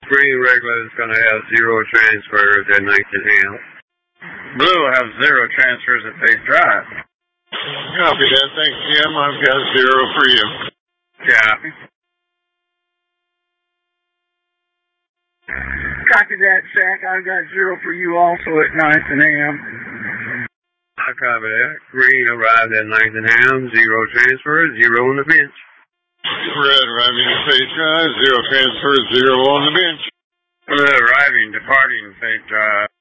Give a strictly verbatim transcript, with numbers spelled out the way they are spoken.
Green regular is going to have zero transfers at ninth and half. Blue will have zero transfers at Fake Drive. Copy that. Thanks, Jim. I've got zero for you. Copy. Copy that, Shaq. I've got zero for you also at ninth and ham. I copy that. Green arrived at ninth and ham. Zero transfers, zero on the bench. Red arriving at Fake Drive. Zero transfers, zero on the bench. Blue arriving, departing Fake Drive.